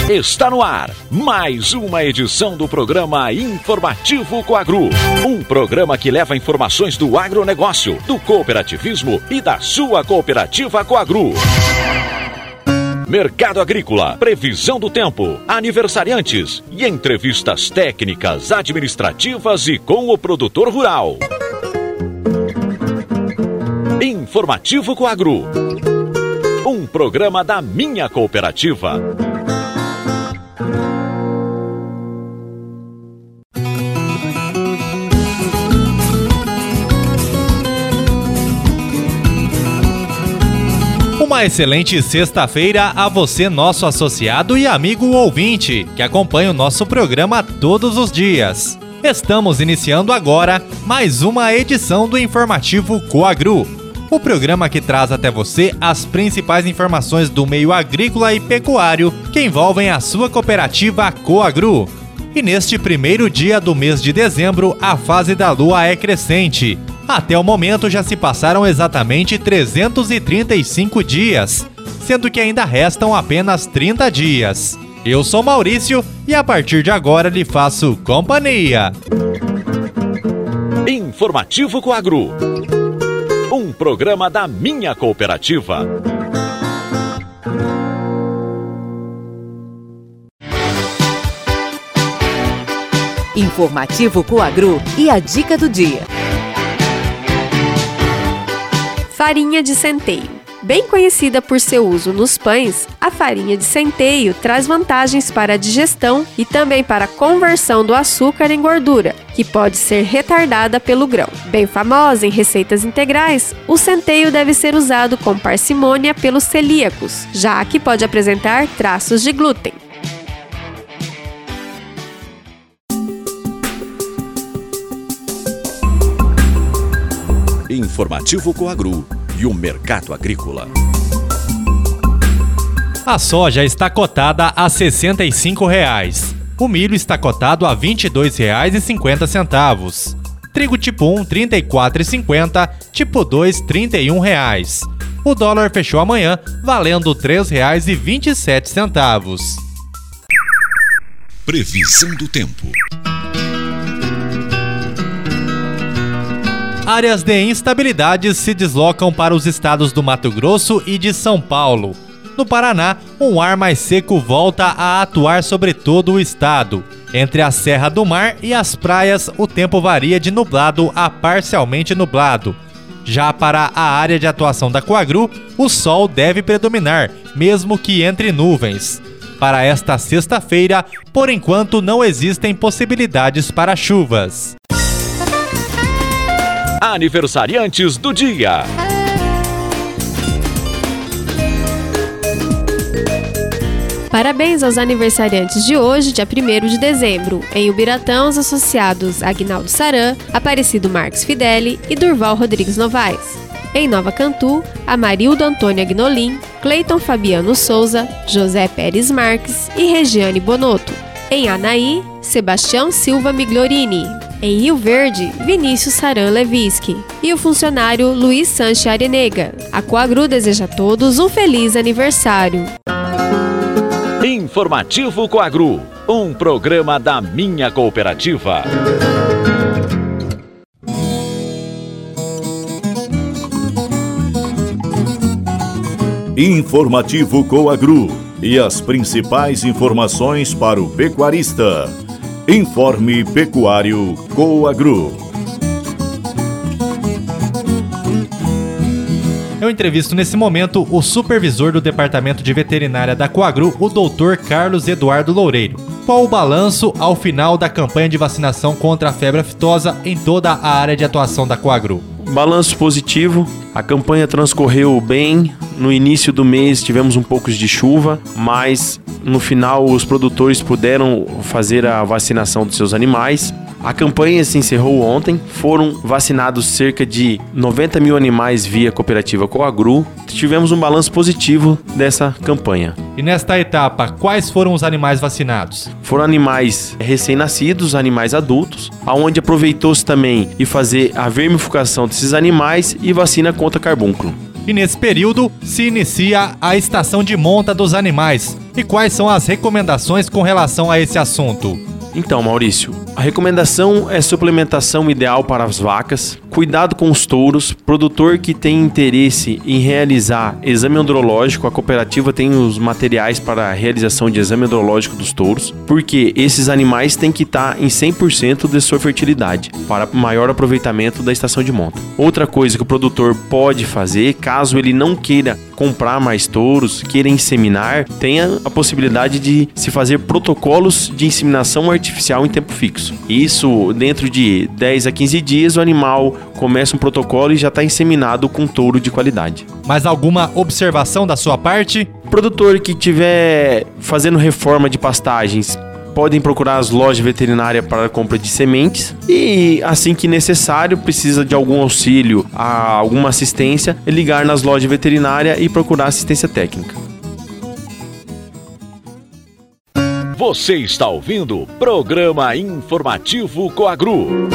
Está no ar mais uma edição do programa Informativo Coagro. Um programa que leva informações do agronegócio, do cooperativismo e da sua cooperativa Coagro. Mercado agrícola, previsão do tempo, aniversariantes e entrevistas técnicas, administrativas e com o produtor rural. Informativo Coagro. Um programa da minha cooperativa. Uma excelente sexta-feira a você, nosso associado e amigo ouvinte, que acompanha o nosso programa todos os dias. Estamos iniciando agora mais uma edição do Informativo Coagro, o programa que traz até você as principais informações do meio agrícola e pecuário que envolvem a sua cooperativa Coagro. E neste primeiro dia do mês de dezembro, a fase da lua é crescente. Até o momento já se passaram exatamente 335 dias, sendo que ainda restam apenas 30 dias. Eu sou Maurício e a partir de agora lhe faço companhia. Informativo Coagro. Um programa da minha cooperativa. Informativo Coagro e a dica do dia. Farinha de centeio. Bem conhecida por seu uso nos pães, a farinha de centeio traz vantagens para a digestão e também para a conversão do açúcar em gordura, que pode ser retardada pelo grão. Bem famosa em receitas integrais, o centeio deve ser usado com parcimônia pelos celíacos, já que pode apresentar traços de glúten. Informativo Coagro e o mercado agrícola. A soja está cotada a R$ 65. O milho está cotado a R$ 22,50. Trigo tipo 1, R$ 34,50. Tipo 2, R$ 31. O dólar fechou amanhã valendo R$ 3,27. Previsão do tempo. Áreas de instabilidade se deslocam para os estados do Mato Grosso e de São Paulo. No Paraná, um ar mais seco volta a atuar sobre todo o estado. Entre a Serra do Mar e as praias, o tempo varia de nublado a parcialmente nublado. Já para a área de atuação da Coagro, o sol deve predominar, mesmo que entre nuvens. Para esta sexta-feira, por enquanto não existem possibilidades para chuvas. Aniversariantes do dia. Parabéns aos aniversariantes de hoje, dia 1º de dezembro. Em Ubiratã, os associados Aguinaldo Saran, Aparecido Marques Fideli e Durval Rodrigues Novaes. Em Nova Cantu, Amarildo Antônio Agnolim, Cleiton Fabiano Souza, José Pérez Marques e Regiane Bonotto. Em Anaí, Sebastião Silva Migliorini. Em Rio Verde, Vinícius Saran Leviski e o funcionário Luiz Sanches Arenega. A Coagro deseja a todos um feliz aniversário. Informativo Coagro, um programa da minha cooperativa. Informativo Coagro e as principais informações para o pecuarista. Informe Pecuário Coagro. Eu entrevisto nesse momento o supervisor do Departamento de Veterinária da Coagro, o Dr. Carlos Eduardo Loureiro. Qual o balanço ao final da campanha de vacinação contra a febre aftosa em toda a área de atuação da Coagro? Balanço positivo, a campanha transcorreu bem. No início do mês tivemos um pouco de chuva, mas no final os produtores puderam fazer a vacinação dos seus animais. A campanha se encerrou ontem, foram vacinados cerca de 90 mil animais via cooperativa Coagro. Tivemos um balanço positivo dessa campanha. E nesta etapa, quais foram os animais vacinados? Foram animais recém-nascidos, animais adultos, onde aproveitou-se também de fazer a vermifugação desses animais e vacina contra carbúnculo. E nesse período se inicia a estação de monta dos animais. E quais são as recomendações com relação a esse assunto? Então, Maurício, a recomendação é suplementação ideal para as vacas, cuidado com os touros, produtor que tem interesse em realizar exame andrológico, a cooperativa tem os materiais para a realização de exame andrológico dos touros, porque esses animais têm que estar em 100% de sua fertilidade, para maior aproveitamento da estação de monta. Outra coisa que o produtor pode fazer, caso ele não queira comprar mais touros, queira inseminar, tenha a possibilidade de se fazer protocolos de inseminação artificial em tempo fixo. Isso, dentro de 10 a 15 dias, o animal começa um protocolo e já está inseminado com touro de qualidade. Mais alguma observação da sua parte? O produtor que estiver fazendo reforma de pastagens, podem procurar as lojas veterinárias para a compra de sementes e, assim que necessário, precisa de algum auxílio, alguma assistência, ligar nas lojas veterinárias e procurar assistência técnica. Você está ouvindo o Programa Informativo Coagru.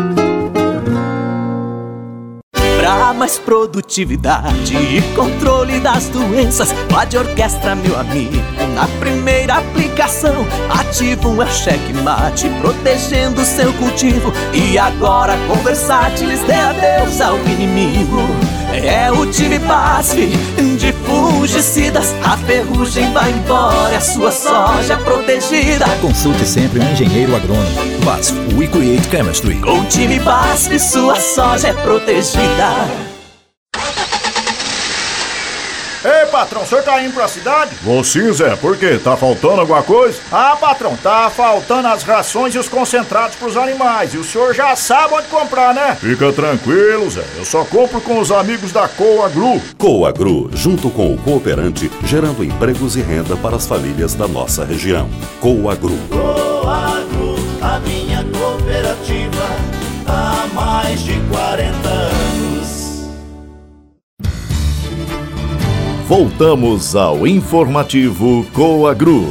Pra mais produtividade e controle das doenças, Vade Orquestra, meu amigo, na primeira aplicação. Ativo é o checkmate, protegendo seu cultivo. E agora com Versátilis dê adeus ao inimigo. É o time BASF de fungicidas, a ferrugem vai embora e a sua soja protegida. Consulte sempre um engenheiro agrônomo. BASF, We Create Chemistry. Com o time BASF, sua soja é protegida. Ei, patrão, o senhor tá indo pra cidade? Vou sim, Zé. Por quê? Tá faltando alguma coisa? Ah, patrão, tá faltando as rações e os concentrados pros animais. E o senhor já sabe onde comprar, né? Fica tranquilo, Zé. Eu só compro com os amigos da Coagru. Coagru, junto com o cooperante, gerando empregos e renda para as famílias da nossa região. Coagru. Coagru, a minha cooperativa, há mais de 40 anos. Voltamos ao informativo Coagru.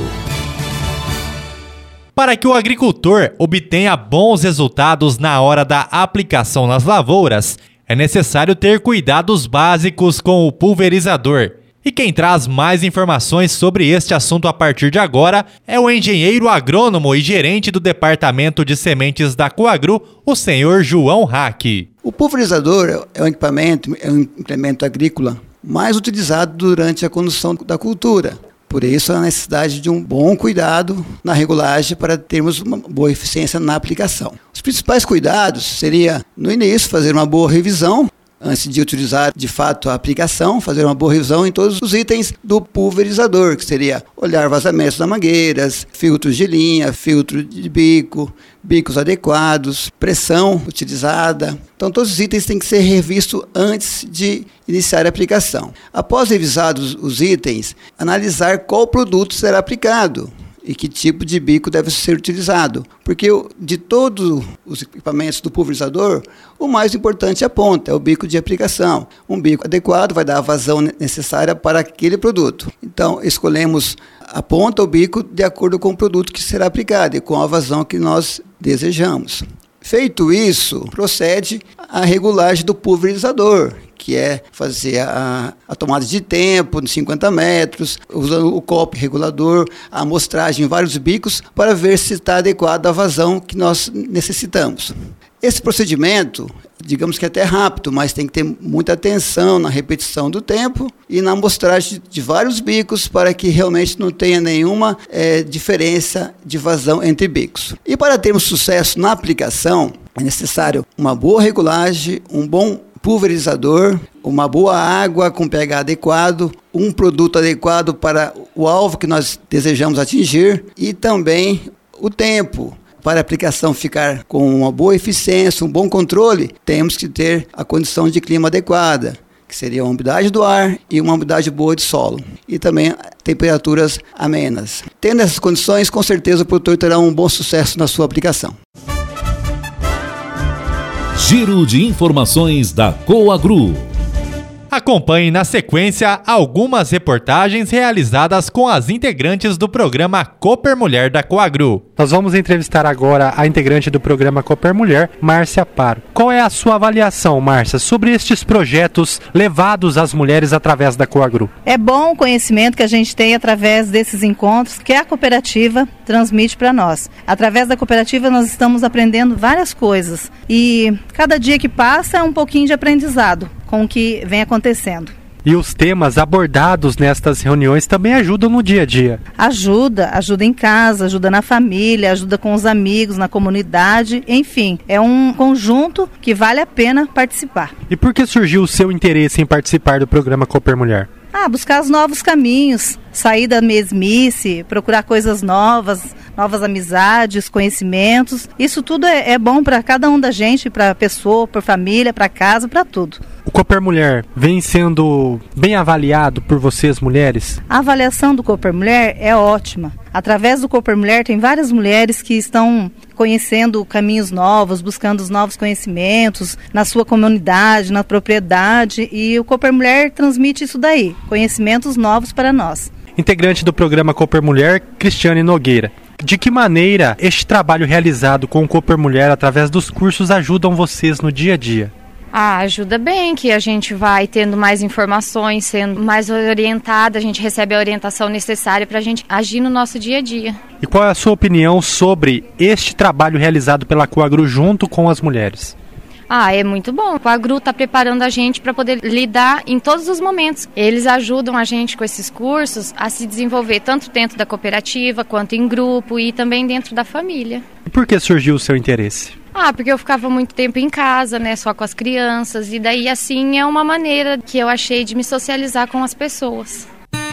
Para que o agricultor obtenha bons resultados na hora da aplicação nas lavouras, é necessário ter cuidados básicos com o pulverizador. E quem traz mais informações sobre este assunto a partir de agora é o engenheiro agrônomo e gerente do Departamento de Sementes da Coagru, o senhor João Hack. O pulverizador é um implemento agrícola mais utilizado durante a condução da cultura. Por isso, a necessidade de um bom cuidado na regulagem para termos uma boa eficiência na aplicação. Os principais cuidados seria, no início, fazer uma boa revisão, antes de utilizar de fato a aplicação, fazer uma boa revisão em todos os itens do pulverizador, que seria olhar vazamentos das mangueiras, filtros de linha, filtro de bico, bicos adequados, pressão utilizada. Então todos os itens têm que ser revistos antes de iniciar a aplicação. Após revisados os itens, analisar qual produto será aplicado e que tipo de bico deve ser utilizado. Porque de todos os equipamentos do pulverizador, o mais importante é a ponta, é o bico de aplicação. Um bico adequado vai dar a vazão necessária para aquele produto. Então, escolhemos a ponta, o bico, de acordo com o produto que será aplicado e com a vazão que nós desejamos. Feito isso, procede a regulagem do pulverizador, que é fazer a tomada de tempo de 50 metros, usando o copo regulador, a amostragem em vários bicos, para ver se está adequada a vazão que nós necessitamos. Esse procedimento, digamos que é até rápido, mas tem que ter muita atenção na repetição do tempo e na amostragem de vários bicos para que realmente não tenha nenhuma diferença de vazão entre bicos. E para termos sucesso na aplicação, é necessário uma boa regulagem, um bom pulverizador, uma boa água com pH adequado, um produto adequado para o alvo que nós desejamos atingir e também o tempo. Para a aplicação ficar com uma boa eficiência, um bom controle, temos que ter a condição de clima adequada, que seria a umidade do ar e uma umidade boa de solo. E também temperaturas amenas. Tendo essas condições, com certeza o produtor terá um bom sucesso na sua aplicação. Giro de informações da Coagru. Acompanhe na sequência algumas reportagens realizadas com as integrantes do programa Cooper Mulher da Coagru. Nós vamos entrevistar agora a integrante do programa Cooper Mulher, Márcia Paro. Qual é a sua avaliação, Márcia, sobre estes projetos levados às mulheres através da Coagru? É bom o conhecimento que a gente tem através desses encontros que a cooperativa transmite para nós. Através da cooperativa nós estamos aprendendo várias coisas e cada dia que passa é um pouquinho de aprendizado com o que vem acontecendo. E os temas abordados nestas reuniões também ajudam no dia a dia? Ajuda em casa, ajuda na família, ajuda com os amigos, na comunidade, enfim, é um conjunto que vale a pena participar. E por que surgiu o seu interesse em participar do programa Cooper Mulher? Buscar os novos caminhos, sair da mesmice, procurar coisas novas amizades, conhecimentos. Isso tudo é bom para cada um da gente, para a pessoa, para a família, para casa, para tudo. O Cooper Mulher vem sendo bem avaliado por vocês, mulheres? A avaliação do Cooper Mulher é ótima. Através do Cooper Mulher tem várias mulheres que estão conhecendo caminhos novos, buscando os novos conhecimentos na sua comunidade, na propriedade, e o Cooper Mulher transmite isso daí, conhecimentos novos para nós. Integrante do programa Cooper Mulher, Cristiane Nogueira. De que maneira este trabalho realizado com o Cooper Mulher através dos cursos ajudam vocês no dia a dia? Ajuda bem, que a gente vai tendo mais informações, sendo mais orientada, a gente recebe a orientação necessária para a gente agir no nosso dia a dia. E qual é a sua opinião sobre este trabalho realizado pela Coagru junto com as mulheres? É muito bom. O Coagru está preparando a gente para poder lidar em todos os momentos. Eles ajudam a gente com esses cursos a se desenvolver tanto dentro da cooperativa, quanto em grupo e também dentro da família. E por que surgiu o seu interesse? Porque eu ficava muito tempo em casa, né, só com as crianças, e daí assim é uma maneira que eu achei de me socializar com as pessoas.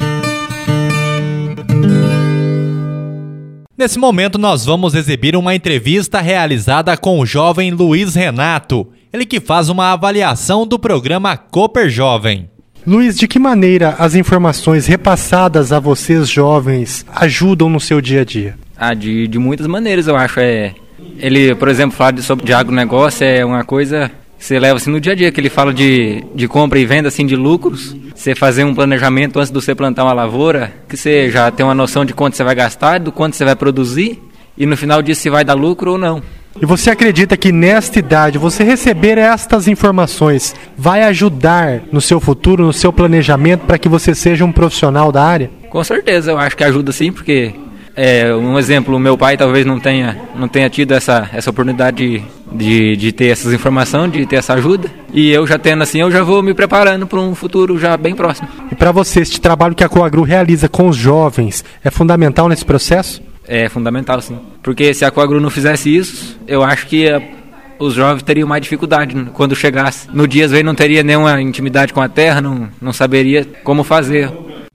Nesse momento nós vamos exibir uma entrevista realizada com o jovem Luiz Renato, ele que faz uma avaliação do programa Cooper Jovem. Luiz, de que maneira as informações repassadas a vocês jovens ajudam no seu dia a dia? De muitas maneiras, eu acho. Ele, por exemplo, falar sobre agronegócio é uma coisa que você leva assim no dia a dia, que ele fala de compra e venda assim, de lucros. Você fazer um planejamento antes de você plantar uma lavoura, que você já tem uma noção de quanto você vai gastar, do quanto você vai produzir, e no final disso se vai dar lucro ou não. E você acredita que nesta idade, você receber estas informações vai ajudar no seu futuro, no seu planejamento, para que você seja um profissional da área? Com certeza, eu acho que ajuda sim, porque... um exemplo, o meu pai talvez não tenha tido essa oportunidade de ter essas informações, de ter essa ajuda. E eu já tendo assim, eu já vou me preparando para um futuro já bem próximo. E para você, este trabalho que a Coagru realiza com os jovens é fundamental nesse processo? É fundamental, sim. Porque se a Coagru não fizesse isso, eu acho que os jovens teriam mais dificuldade quando chegasse. No dia, às vezes, não teria nenhuma intimidade com a terra, não saberia como fazer.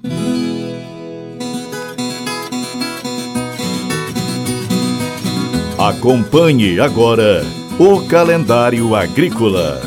Acompanhe agora o calendário agrícola.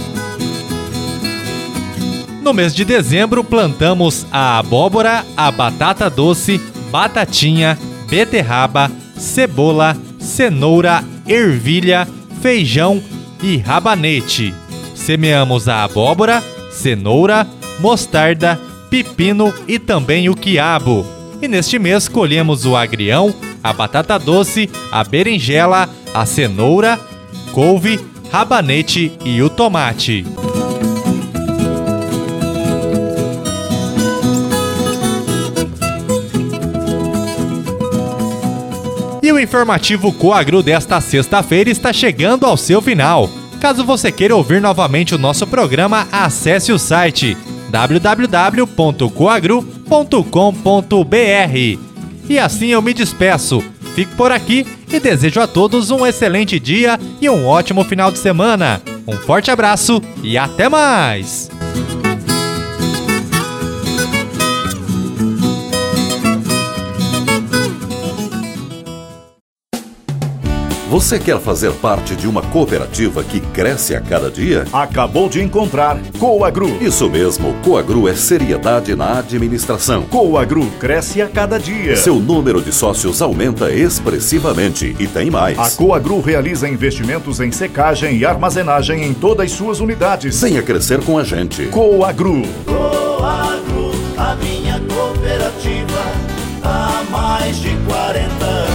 No mês de dezembro, plantamos a abóbora, a batata doce, batatinha, beterraba, cebola, cenoura, ervilha, feijão e rabanete. Semeamos a abóbora, cenoura, mostarda, pepino e também o quiabo. E neste mês colhemos o agrião, a batata doce, a berinjela, a cenoura, couve, rabanete e o tomate. E o informativo Coagru desta sexta-feira está chegando ao seu final. Caso você queira ouvir novamente o nosso programa, acesse o site www.coagru.com.br. E assim eu me despeço. Fico por aqui e desejo a todos um excelente dia e um ótimo final de semana. Um forte abraço e até mais! Você quer fazer parte de uma cooperativa que cresce a cada dia? Acabou de encontrar Coagro. Isso mesmo, Coagro é seriedade na administração. Coagro cresce a cada dia. Seu número de sócios aumenta expressivamente e tem mais. A Coagro realiza investimentos em secagem e armazenagem em todas as suas unidades. Venha crescer com a gente. Coagro. Coagro, a minha cooperativa, há mais de 40 anos.